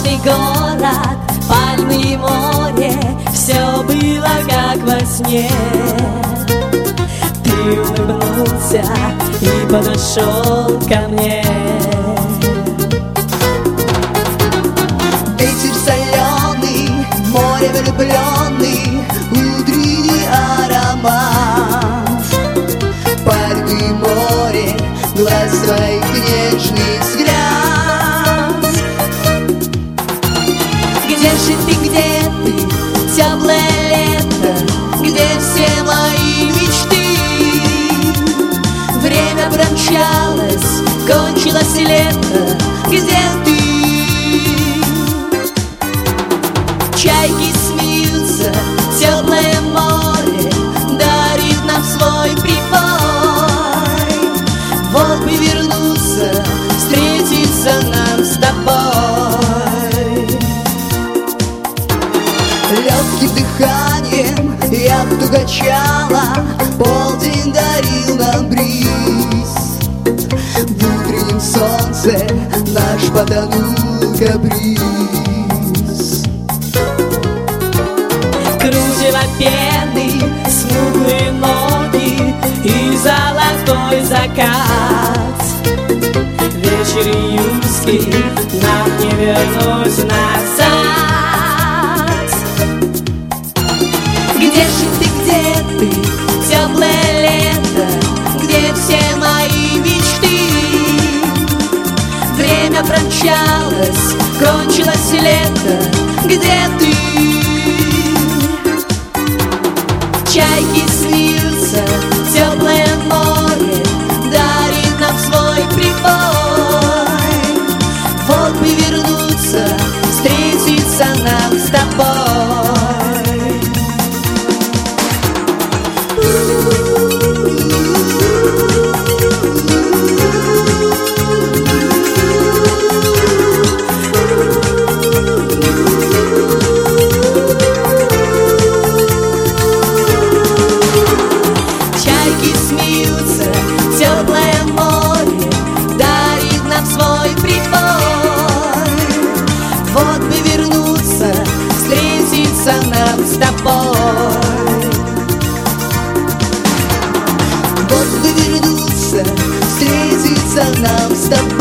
Солнечный город, пальмы и море, все было как во сне. Ты улыбнулся и подошел ко мне. Ветер соленый, море влюбленный, утренний аромат. Пальмы и море, глаз твоих нежный взгляд. Где же ты, теплое лето, где все мои мечты? Время промчалось, кончилось лето, где ты? Чайки смеются, теплое море дарит нам свой прибой. Вот бы вернуться, встретиться нам с тобой. Легким дыханием яхту качала, полдень дарил нам бриз. В утреннем солнце наш потонул каприз. Кружево пены, смуглые ноги и золотой закат. Вечер июльский, нам не вернуть назад. Где же ты, теплое лето, где все мои мечты? Время промчалось, кончилось лето, где ты? Чайки смеются, теплое море дарит нам свой прибой. Вот бы вернуться, встретиться нам с тобой. Теплое море дарит нам свой прибой. Вот бы вернуться, встретиться нам с тобой. Вот бы вернуться, встретиться нам с тобой.